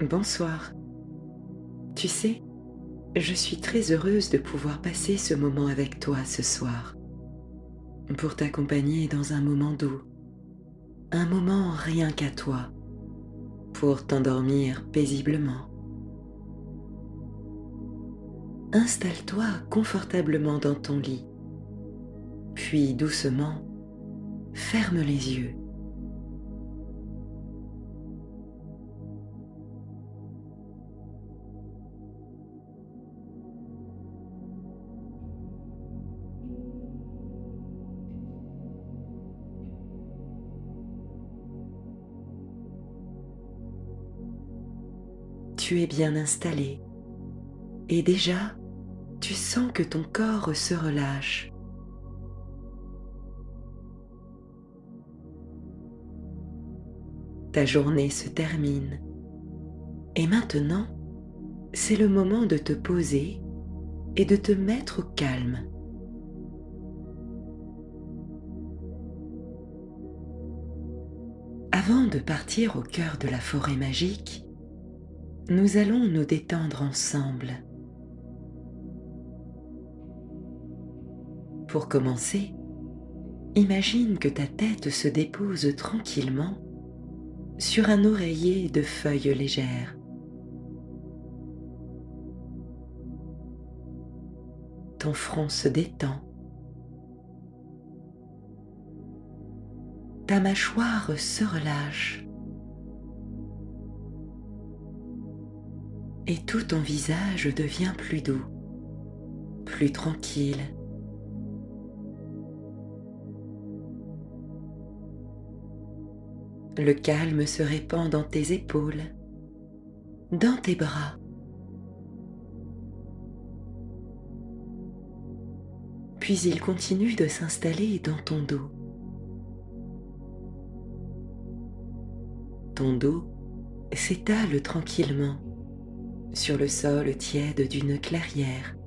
Bonsoir. Tu sais, je suis très heureuse de pouvoir passer ce moment avec toi ce soir, pour t'accompagner dans un moment doux, un moment rien qu'à toi, pour t'endormir paisiblement. Installe-toi confortablement dans ton lit, puis doucement, ferme les yeux. Tu es bien installé et déjà, tu sens que ton corps se relâche. Ta journée se termine et maintenant, c'est le moment de te poser et de te mettre au calme. Avant de partir au cœur de la forêt magique, nous allons nous détendre ensemble. Pour commencer, imagine que ta tête se dépose tranquillement sur un oreiller de feuilles légères. Ton front se détend. Ta mâchoire se relâche. Et tout ton visage devient plus doux, plus tranquille. Le calme se répand dans tes épaules, dans tes bras. Puis il continue de s'installer dans ton dos. Ton dos s'étale tranquillement sur le sol tiède d'une clairière.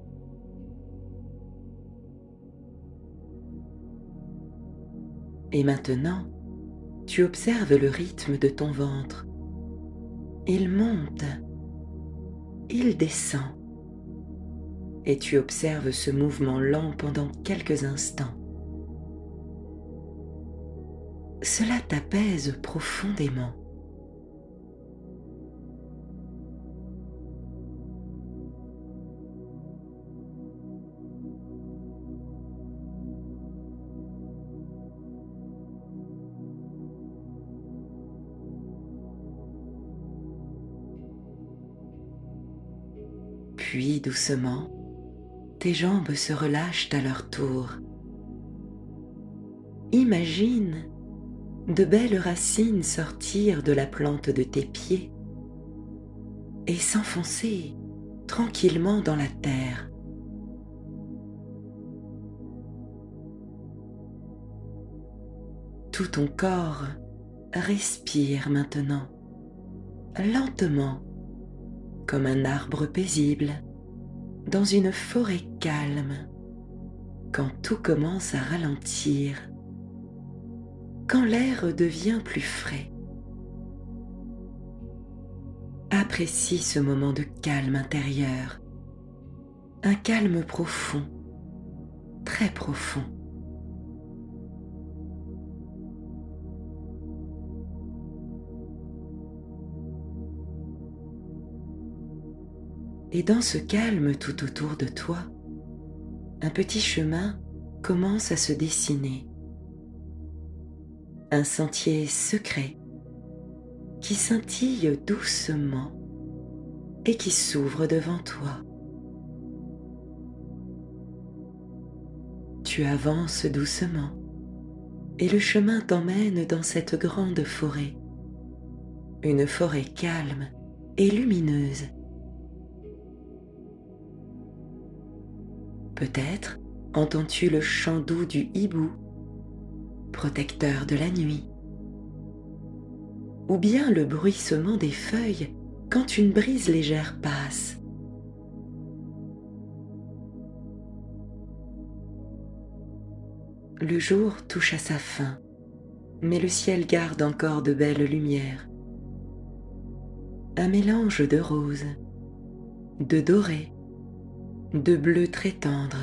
Et maintenant, tu observes le rythme de ton ventre. Il monte, il descend, et tu observes ce mouvement lent pendant quelques instants. Cela t'apaise profondément. Puis doucement, tes jambes se relâchent à leur tour. Imagine de belles racines sortir de la plante de tes pieds et s'enfoncer tranquillement dans la terre. Tout ton corps respire maintenant, lentement, comme un arbre paisible, dans une forêt calme, quand tout commence à ralentir, quand l'air devient plus frais. Apprécie ce moment de calme intérieur, un calme profond, très profond. Et dans ce calme tout autour de toi, un petit chemin commence à se dessiner. Un sentier secret qui scintille doucement et qui s'ouvre devant toi. Tu avances doucement et le chemin t'emmène dans cette grande forêt, une forêt calme et lumineuse. Peut-être entends-tu le chant doux du hibou, protecteur de la nuit, ou bien le bruissement des feuilles quand une brise légère passe. Le jour touche à sa fin, mais le ciel garde encore de belles lumières. un mélange de rose, de doré, de bleu très tendre.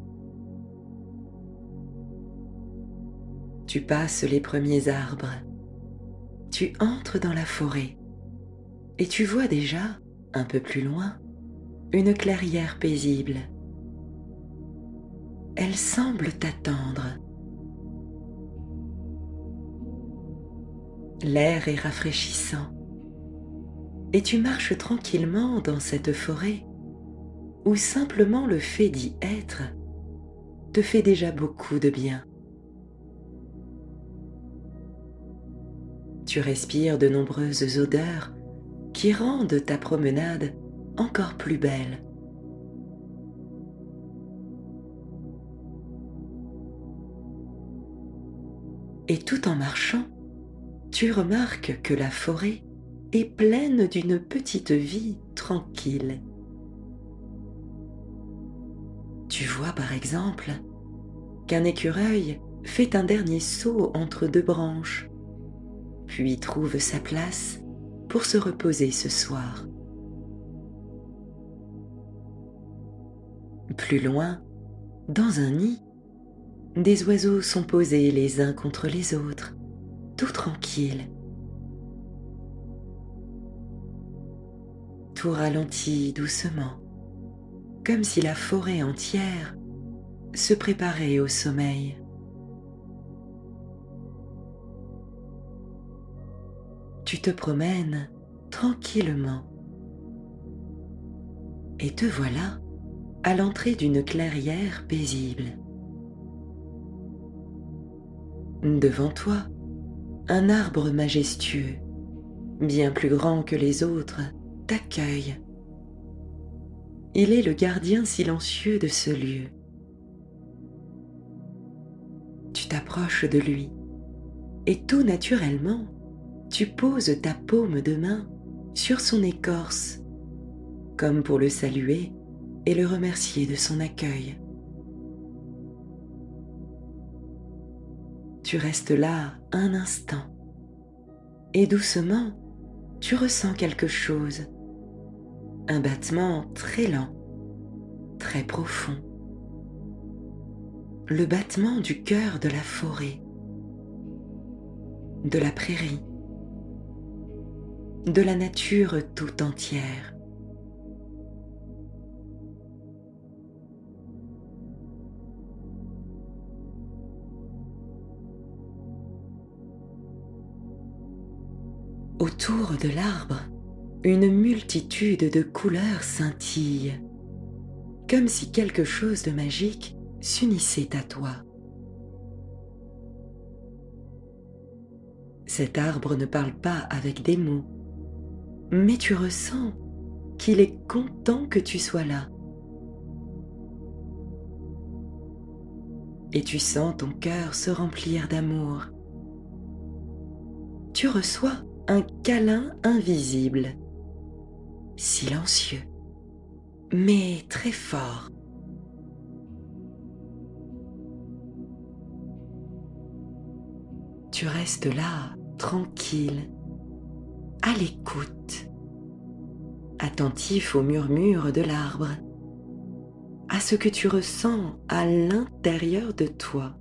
Tu passes les premiers arbres, tu entres dans la forêt et tu vois déjà, un peu plus loin, une clairière paisible. Elle semble t'attendre. L'air est rafraîchissant et tu marches tranquillement dans cette forêt où simplement le fait d'y être te fait déjà beaucoup de bien. Tu respires de nombreuses odeurs qui rendent ta promenade encore plus belle. Et tout en marchant, tu remarques que la forêt est pleine d'une petite vie tranquille. Tu vois par exemple qu'un écureuil fait un dernier saut entre deux branches, puis trouve sa place pour se reposer ce soir. Plus loin, dans un nid, des oiseaux sont posés les uns contre les autres, tout tranquilles. Tout ralentit doucement, comme si la forêt entière se préparait au sommeil. Tu te promènes tranquillement et te voilà à l'entrée d'une clairière paisible. Devant toi, un arbre majestueux, bien plus grand que les autres, t'accueille. Il est le gardien silencieux de ce lieu. Tu t'approches de lui et tout naturellement, tu poses ta paume de main sur son écorce, comme pour le saluer et le remercier de son accueil. Tu restes là un instant et doucement, tu ressens quelque chose, un battement très lent, très profond, le battement du cœur de la forêt, de la prairie, de la nature tout entière. Autour de l'arbre, une multitude de couleurs scintillent, comme si quelque chose de magique s'unissait à toi. Cet arbre ne parle pas avec des mots, mais tu ressens qu'il est content que tu sois là. Et tu sens ton cœur se remplir d'amour. Tu reçois un câlin invisible, silencieux, mais très fort. Tu restes là, tranquille, à l'écoute, attentif au murmure de l'arbre, à ce que tu ressens à l'intérieur de toi.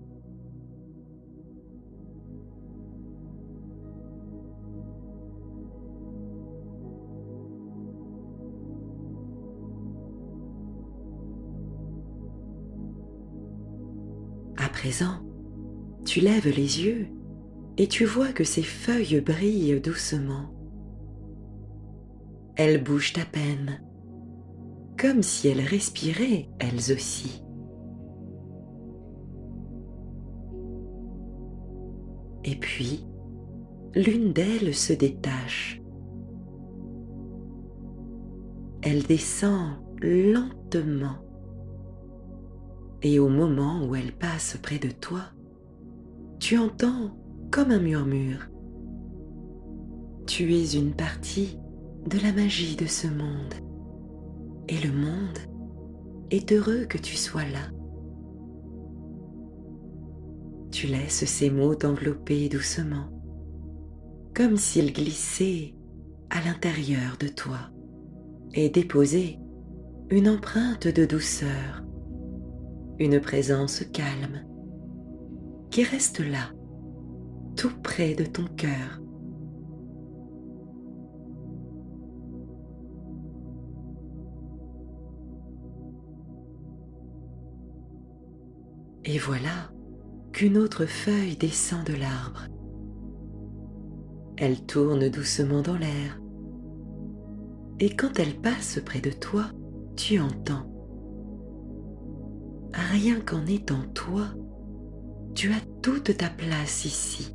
À présent, tu lèves les yeux et tu vois que ces feuilles brillent doucement. Elles bougent à peine, comme si elles respiraient elles aussi. Et puis, l'une d'elles se détache. Elle descend lentement. Et au moment où elle passe près de toi, tu entends comme un murmure. Tu es une partie de la magie de ce monde. Et le monde est heureux que tu sois là. Tu laisses ces mots t'envelopper doucement, comme s'ils glissaient à l'intérieur de toi et déposer une empreinte de douceur, une présence calme qui reste là, tout près de ton cœur. Et voilà qu'une autre feuille descend de l'arbre. Elle tourne doucement dans l'air. Et quand elle passe près de toi, tu entends. Rien qu'en étant toi, tu as toute ta place ici.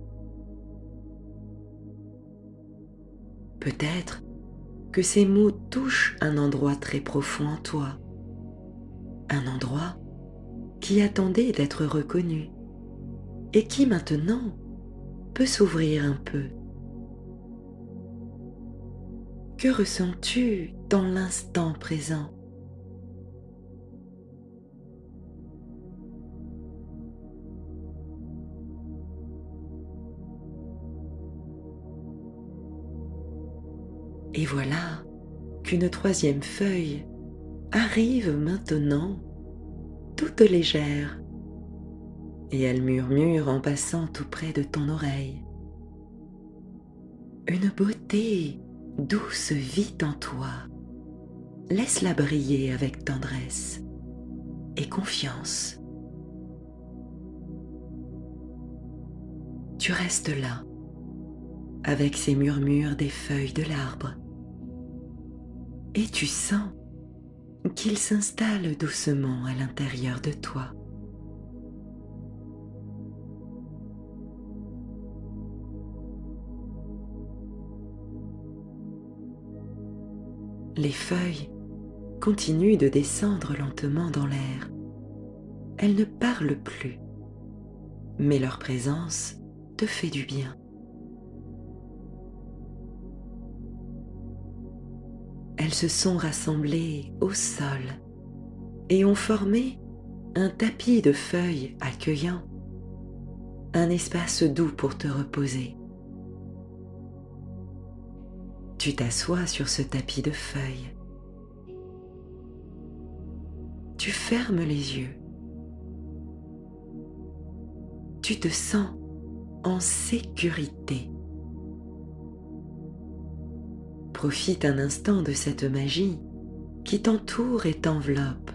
Peut-être que ces mots touchent un endroit très profond en toi, un endroit qui attendait d'être reconnu et qui maintenant peut s'ouvrir un peu. Que ressens-tu dans l'instant présent? Et voilà qu'une troisième feuille arrive maintenant, toute légère, et elle murmure en passant tout près de ton oreille. Une beauté douce vit en toi. Laisse-la briller avec tendresse et confiance. Tu restes là, avec ces murmures des feuilles de l'arbre, et tu sens qu'ils s'installent doucement à l'intérieur de toi. Les feuilles continuent de descendre lentement dans l'air. Elles ne parlent plus, mais leur présence te fait du bien. Elles se sont rassemblées au sol et ont formé un tapis de feuilles accueillant, un espace doux pour te reposer. Tu t'assois sur ce tapis de feuilles. Tu fermes les yeux. Tu te sens en sécurité. Profite un instant de cette magie qui t'entoure et t'enveloppe.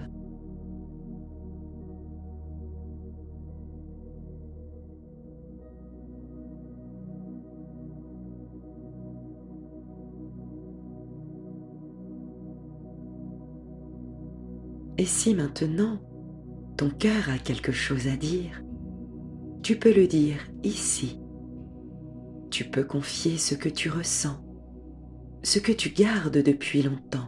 Et si maintenant ton cœur a quelque chose à dire, tu peux le dire ici. Tu peux confier ce que tu ressens, ce que tu gardes depuis longtemps.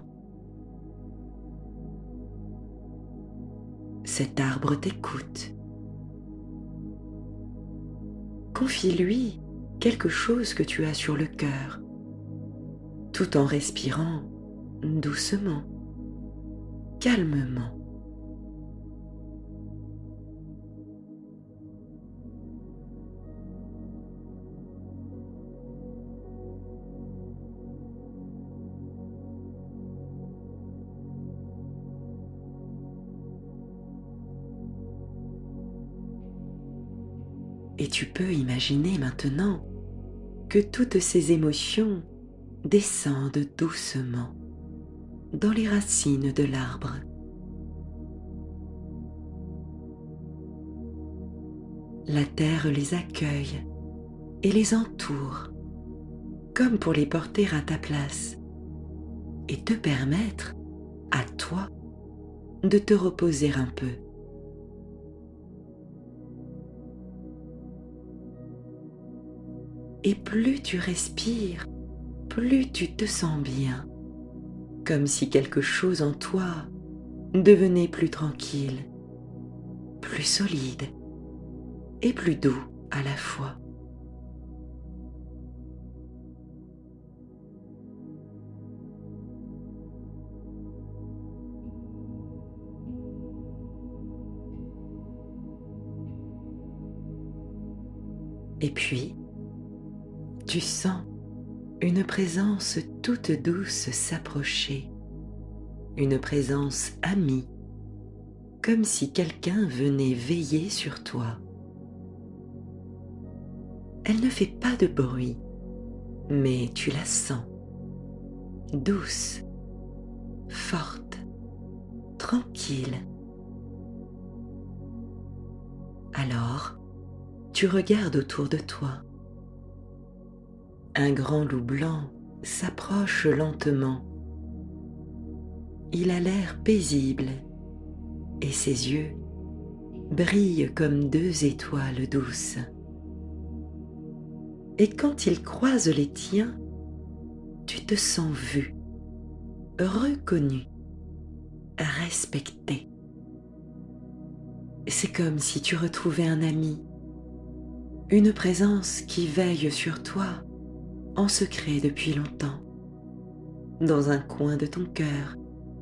Cet arbre t'écoute. Confie-lui quelque chose que tu as sur le cœur, tout en respirant doucement, calmement. Et tu peux imaginer maintenant que toutes ces émotions descendent doucement dans les racines de l'arbre. La terre les accueille et les entoure, comme pour les porter à ta place et te permettre, à toi, de te reposer un peu. Et plus tu respires, plus tu te sens bien, comme si quelque chose en toi devenait plus tranquille, plus solide et plus doux à la fois. Et puis, tu sens une présence toute douce s'approcher, une présence amie, comme si quelqu'un venait veiller sur toi. Elle ne fait pas de bruit, mais tu la sens, douce, forte, tranquille. Alors, tu regardes autour de toi. Un grand loup blanc s'approche lentement. Il a l'air paisible et ses yeux brillent comme deux étoiles douces. Et quand il croise les tiens, tu te sens vu, reconnu, respecté. C'est comme si tu retrouvais un ami, une présence qui veille sur toi en secret depuis longtemps, dans un coin de ton cœur.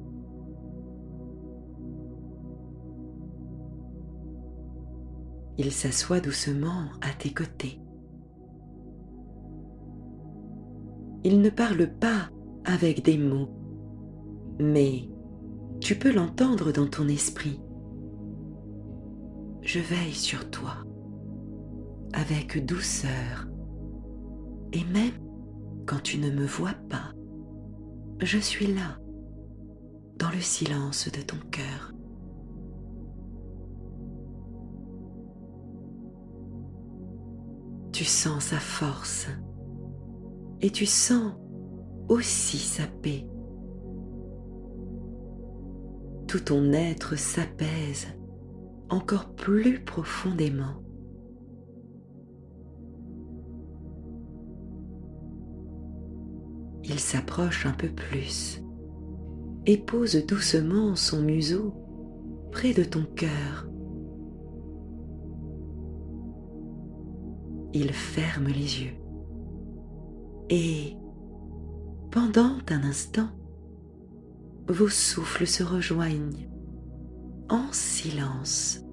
Il s'assoit doucement à tes côtés. Il ne parle pas avec des mots, mais tu peux l'entendre dans ton esprit. Je veille sur toi, avec douceur, et même quand tu ne me vois pas, je suis là, dans le silence de ton cœur. Tu sens sa force et tu sens aussi sa paix. Tout ton être s'apaise encore plus profondément. Il s'approche un peu plus et pose doucement son museau près de ton cœur. Il ferme les yeux et, pendant un instant, vos souffles se rejoignent en silence.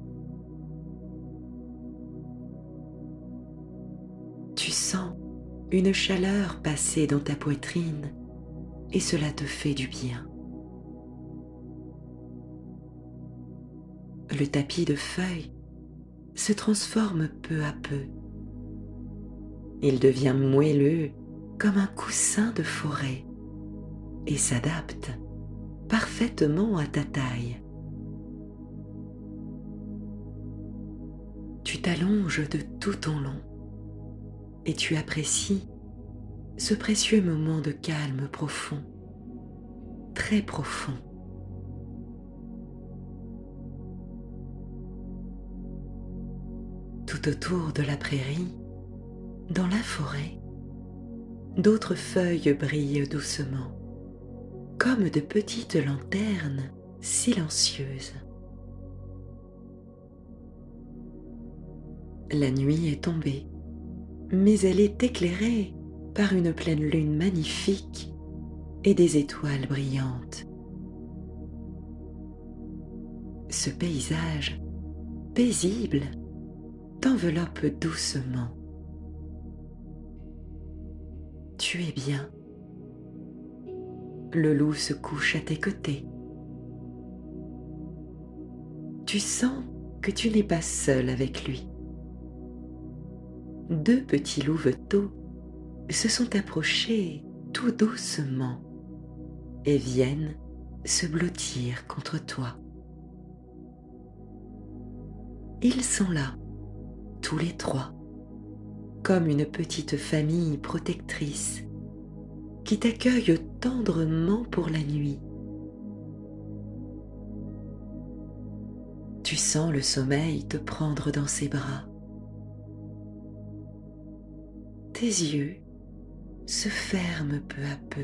Tu sens une chaleur passer dans ta poitrine et cela te fait du bien. Le tapis de feuilles se transforme peu à peu. Il devient moelleux comme un coussin de forêt et s'adapte parfaitement à ta taille. Tu t'allonges de tout ton long et tu apprécies ce précieux moment de calme profond, très profond. Tout autour de la prairie, dans la forêt, d'autres feuilles brillent doucement, comme de petites lanternes silencieuses. La nuit est tombée, mais elle est éclairée par une pleine lune magnifique et des étoiles brillantes. Ce paysage paisible t'enveloppe doucement. Tu es bien. Le loup se couche à tes côtés. Tu sens que tu n'es pas seul avec lui. Deux petits louveteaux se sont approchés tout doucement et viennent se blottir contre toi. Ils sont là, tous les trois, comme une petite famille protectrice qui t'accueille tendrement pour la nuit. Tu sens le sommeil te prendre dans ses bras. Tes yeux se ferment peu à peu.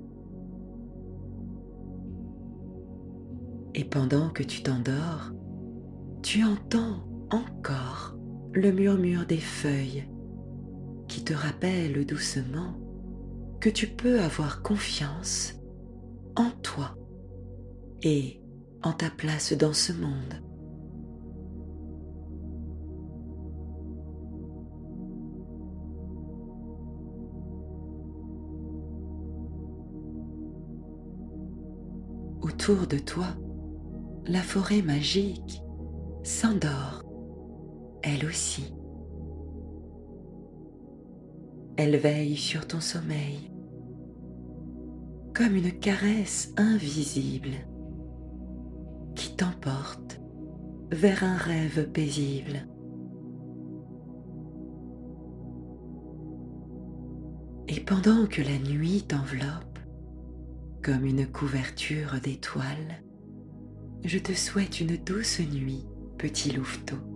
Et pendant que tu t'endors, tu entends encore le murmure des feuilles qui te rappelle doucement que tu peux avoir confiance en toi et en ta place dans ce monde. Autour de toi, la forêt magique s'endort, elle aussi. Elle veille sur ton sommeil, comme une caresse invisible qui t'emporte vers un rêve paisible. Et pendant que la nuit t'enveloppe comme une couverture d'étoiles, je te souhaite une douce nuit, petit louveteau.